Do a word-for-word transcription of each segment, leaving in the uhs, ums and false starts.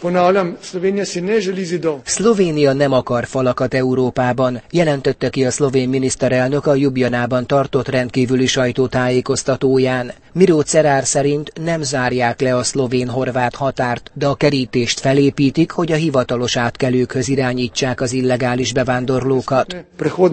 Szlovénia nem akar falakat Európában, jelentette ki a szlovén miniszterelnök a Ljubljanában tartott rendkívüli sajtótájékoztatóján. Miro Cerar szerint nem zárják le a szlovén-horvát határt, de a kerítést felépítik, hogy a hivatalos átkelőkhöz irányítsák az illegális bevándorlókat.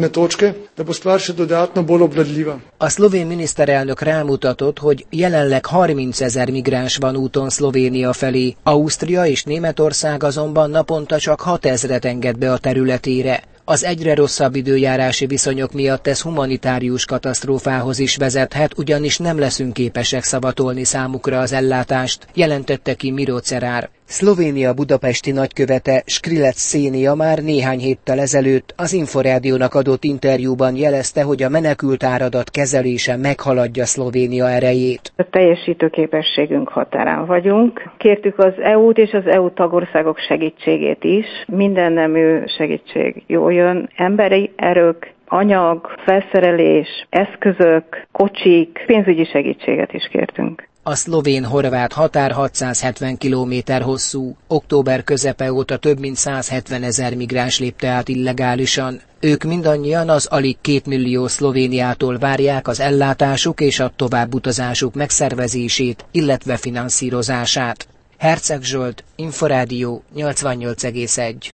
A szlovén miniszterelnök rámutatott, hogy jelenleg harmincezer migráns van úton Szlovénia felé, Ausztria és Németország azonban naponta csak hatezret enged be a területére. Az egyre rosszabb időjárási viszonyok miatt ez humanitárius katasztrófához is vezethet, ugyanis nem leszünk képesek szavatolni számukra az ellátást, jelentette ki Miro Cerar. Szlovénia budapesti nagykövete Skrelec Szénia már néhány héttel ezelőtt az Inforádiónak adott interjúban jelezte, hogy a menekült áradat kezelése meghaladja Szlovénia erejét. A teljesítőképességünk határán vagyunk. Kértük az é u-t és az é u tagországok segítségét is. Minden nemű segítség jól jön. Emberi erők, anyag, felszerelés, eszközök, kocsik, pénzügyi segítséget is kértünk. A szlovén-horvát határ hatszázhetven kilométer hosszú. Október közepe óta több mint százhetvenezer migráns lépte át illegálisan. Ők mindannyian az alig két millió Szlovéniától várják az ellátásuk és a továbbutazásuk megszervezését, illetve finanszírozását. Herceg Zsolt, Inforádió nyolcvannyolc egész egy.